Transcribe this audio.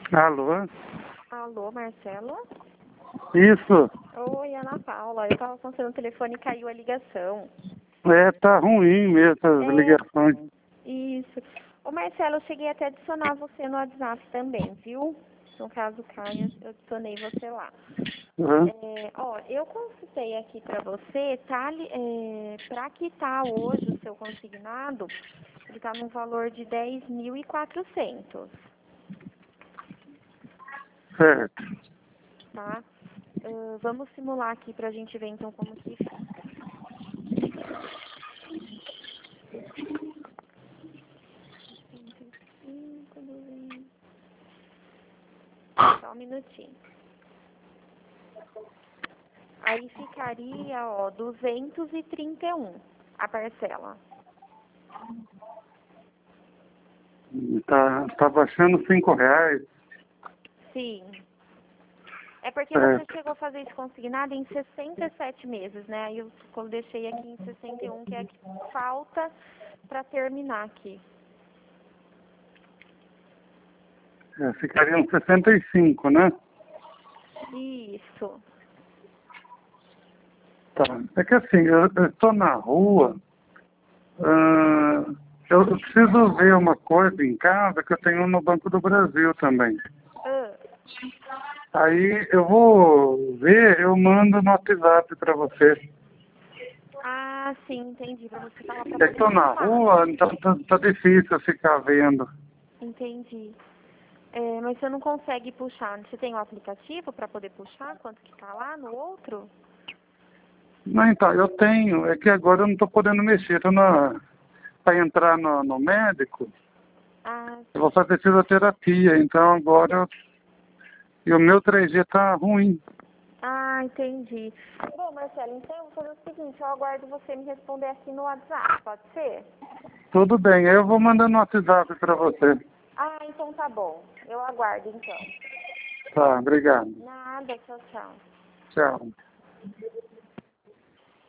Alô? Alô, Marcelo? Isso. Oi, Ana Paula. Eu tava com o telefone e caiu a ligação. Tá ruim mesmo as ligações. Isso. Ô, Marcelo, eu cheguei até a adicionar você no WhatsApp também, viu? No caso caia, eu adicionei você lá. Uhum. Eu consultei aqui pra você, tá? Pra quitar hoje o seu consignado, ele tá no valor de 10.400, Certo. tá? Vamos simular aqui pra gente ver então como que fica. Só um minutinho. Aí ficaria, 231 a parcela. Tá baixando R$ 5. Sim. É porque você Certo. chegou a fazer isso consignado em 67 meses, né? Aí eu deixei aqui em 61, que é que falta para terminar aqui. Ficariam 65, né? Isso. Tá. É que assim, eu estou na rua, eu preciso ver uma coisa em casa que eu tenho no Banco do Brasil também. Ah, Aí eu vou ver, eu mando no WhatsApp para você. sim, entendi. Para você falar para É que poder estou na puxar. rua, então tá difícil eu ficar vendo. Entendi. Mas você não consegue puxar. Você tem um aplicativo para poder puxar quanto que tá lá no outro? Não, então, eu tenho, é que agora eu não estou podendo mexer. Para entrar no médico, Ah, eu vou fazer fisioterapia, então agora e o meu 3G tá ruim. entendi. Bom, Marcelo, então eu vou fazer o seguinte, eu aguardo você me responder aqui no WhatsApp, pode ser? Tudo bem, eu vou mandar no WhatsApp para você. Então tá bom. Eu aguardo então. Tá, obrigado. Nada, tchau, tchau. Tchau.